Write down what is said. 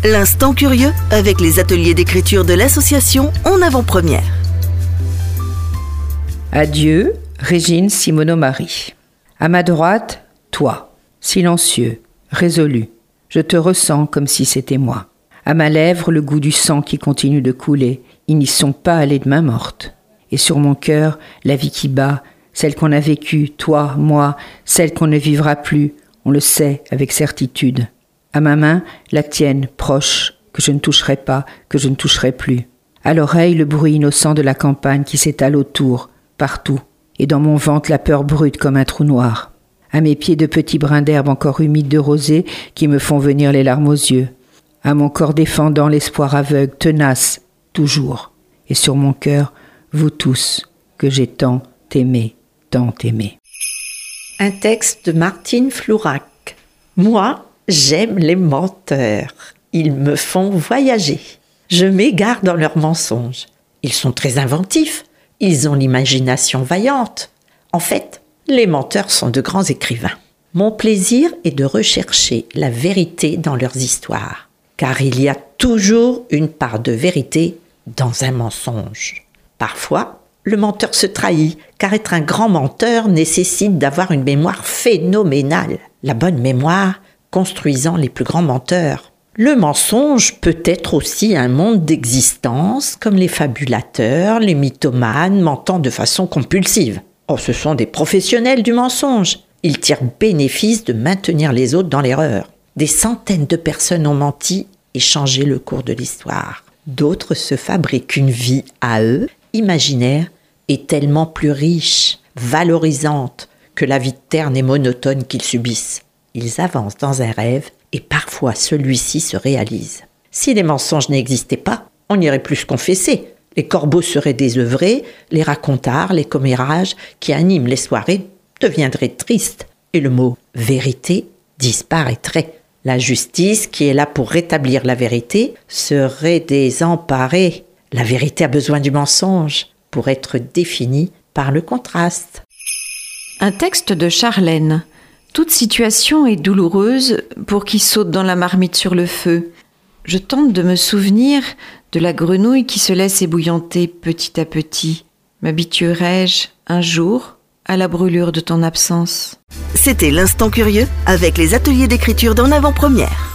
L'instant curieux avec les ateliers d'écriture de l'association En Avant-Première. Adieu, Régine Simoneau-Marie. À ma droite, toi, silencieux, résolu. Je te ressens comme si c'était moi. À ma lèvre, le goût du sang qui continue de couler. Ils n'y sont pas allés de main morte. Et sur mon cœur, la vie qui bat, celle qu'on a vécue, toi, moi, celle qu'on ne vivra plus, on le sait avec certitude. À ma main, la tienne, proche, que je ne toucherai pas, que je ne toucherai plus. À l'oreille, le bruit innocent de la campagne qui s'étale autour, partout. Et dans mon ventre, la peur brute comme un trou noir. À mes pieds, de petits brins d'herbe encore humides de rosée qui me font venir les larmes aux yeux. À mon corps défendant l'espoir aveugle, tenace, toujours. Et sur mon cœur, vous tous, que j'ai tant aimé, tant aimé. Un texte de Martine Flourac. Moi, j'aime les menteurs. Ils me font voyager. Je m'égare dans leurs mensonges. Ils sont très inventifs. Ils ont l'imagination vaillante. En fait, les menteurs sont de grands écrivains. Mon plaisir est de rechercher la vérité dans leurs histoires. Car il y a toujours une part de vérité dans un mensonge. Parfois, le menteur se trahit, car être un grand menteur nécessite d'avoir une mémoire phénoménale. La bonne mémoire construisant les plus grands menteurs. Le mensonge peut être aussi un monde d'existence, comme les fabulateurs, les mythomanes mentant de façon compulsive. Oh, ce sont des professionnels du mensonge. Ils tirent bénéfice de maintenir les autres dans l'erreur. Des centaines de personnes ont menti et changé le cours de l'histoire. D'autres se fabriquent une vie à eux, imaginaire, et tellement plus riche, valorisante que la vie terne et monotone qu'ils subissent. Ils avancent dans un rêve et parfois celui-ci se réalise. Si les mensonges n'existaient pas, on n'irait plus se confesser. Les corbeaux seraient désœuvrés, les racontars, les commérages qui animent les soirées deviendraient tristes et le mot « vérité » disparaîtrait. La justice, qui est là pour rétablir la vérité, serait désemparée. La vérité a besoin du mensonge pour être définie par le contraste. Un texte de Charlène. Toute situation est douloureuse pour qui saute dans la marmite sur le feu. Je tente de me souvenir de la grenouille qui se laisse ébouillanter petit à petit. M'habituerai-je un jour à la brûlure de ton absence ? C'était l'Instant curieux avec les ateliers d'écriture d'En Avant-Première.